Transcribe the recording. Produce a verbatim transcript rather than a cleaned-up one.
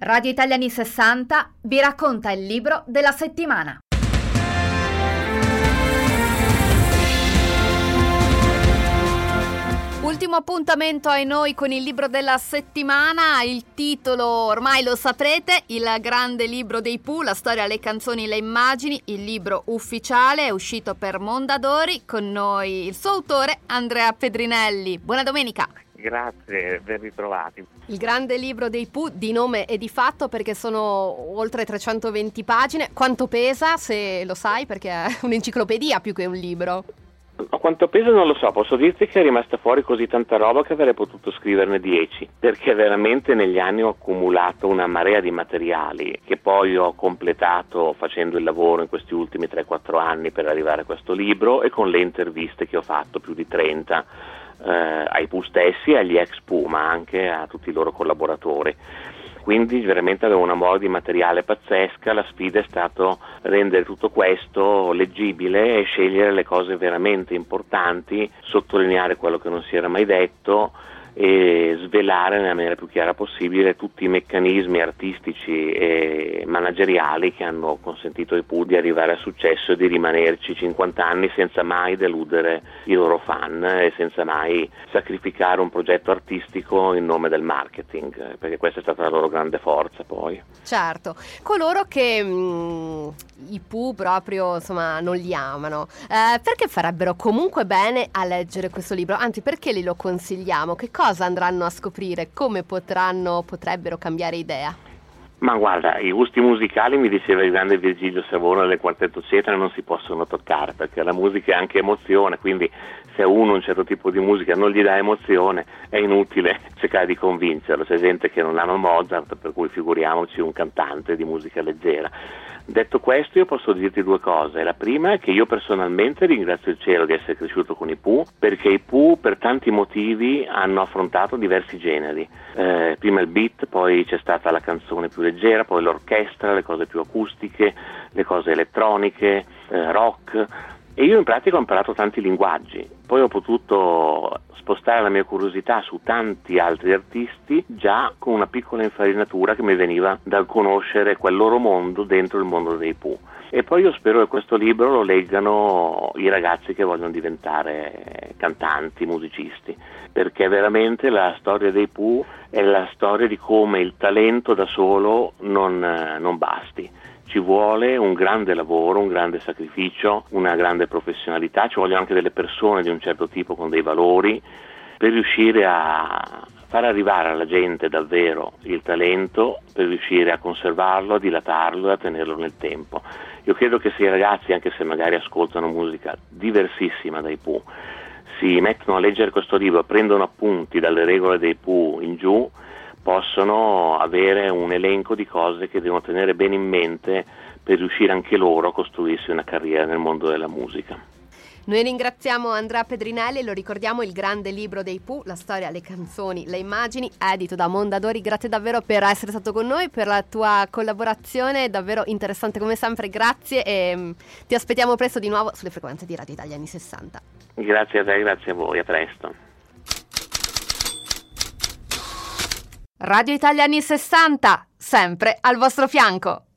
Radio Italia anni sessanta vi racconta il libro della settimana. Ultimo appuntamento ai noi con il libro della settimana, il titolo ormai lo saprete, Il grande libro dei Pooh, la storia, le canzoni, le immagini, il libro ufficiale è uscito per Mondadori, con noi il suo autore Andrea Pedrinelli. Buona domenica! Grazie, ben ritrovati. Il grande libro dei Pooh, di nome e di fatto, perché sono oltre trecentoventi pagine. Quanto pesa, se lo sai, perché è un'enciclopedia più che un libro? A quanto pesa non lo so, posso dirti che è rimasta fuori così tanta roba che avrei potuto scriverne dieci, perché veramente negli anni ho accumulato una marea di materiali che poi ho completato facendo il lavoro in questi ultimi tre quattro anni per arrivare a questo libro e con le interviste che ho fatto, più di trenta, eh, ai Pooh stessi e agli ex Pooh, ma anche a tutti i loro collaboratori. Quindi veramente avevo una mole di materiale pazzesca. La sfida è stato rendere tutto questo leggibile e scegliere le cose veramente importanti, sottolineare quello che non si era mai detto e svelare nella maniera più chiara possibile tutti i meccanismi artistici e manageriali che hanno consentito ai Pooh di arrivare al successo e di rimanerci cinquanta anni senza mai deludere i loro fan e senza mai sacrificare un progetto artistico in nome del marketing, perché questa è stata la loro grande forza poi. Certo, coloro che mh, i Pooh proprio insomma non li amano, eh, perché farebbero comunque bene a leggere questo libro? Anzi, perché li lo consigliamo? Che cosa andranno a scoprire? Come potranno, potrebbero cambiare idea? Ma guarda, i gusti musicali, mi diceva il grande Virgilio Savona del Quartetto Cetra, non si possono toccare, perché la musica è anche emozione, quindi se a uno un certo tipo di musica non gli dà emozione è inutile cercare di convincerlo. C'è gente che non ama Mozart, per cui figuriamoci un cantante di musica leggera. Detto questo, io posso dirti due cose. La prima è che io personalmente ringrazio il cielo di essere cresciuto con i Pooh, perché i Pooh per tanti motivi hanno affrontato diversi generi. Eh, prima il beat, poi c'è stata la canzone più leggera, poi l'orchestra, le cose più acustiche, le cose elettroniche, eh, rock. E io in pratica ho imparato tanti linguaggi, poi ho potuto spostare la mia curiosità su tanti altri artisti già con una piccola infarinatura che mi veniva dal conoscere quel loro mondo dentro il mondo dei Pooh. E poi io spero che questo libro lo leggano i ragazzi che vogliono diventare cantanti, musicisti, perché veramente la storia dei Pooh è la storia di come il talento da solo non, non basti. Ci vuole un grande lavoro, un grande sacrificio, una grande professionalità, ci vogliono anche delle persone di un certo tipo con dei valori per riuscire a far arrivare alla gente davvero il talento, per riuscire a conservarlo, a dilatarlo e a tenerlo nel tempo. Io credo che se i ragazzi, anche se magari ascoltano musica diversissima dai Pooh, si mettono a leggere questo libro, prendono appunti dalle regole dei Pooh in giù, possono avere un elenco di cose che devono tenere bene in mente per riuscire anche loro a costruirsi una carriera nel mondo della musica. Noi ringraziamo Andrea Pedrinelli e lo ricordiamo, il grande libro dei Pooh, la storia, le canzoni, le immagini, edito da Mondadori. Grazie davvero per essere stato con noi, per la tua collaborazione, davvero interessante come sempre, grazie e um, ti aspettiamo presto di nuovo sulle frequenze di Radio Italia anni sessanta. Grazie a te, grazie a voi, a presto. Radio Italia anni sessanta, sempre al vostro fianco.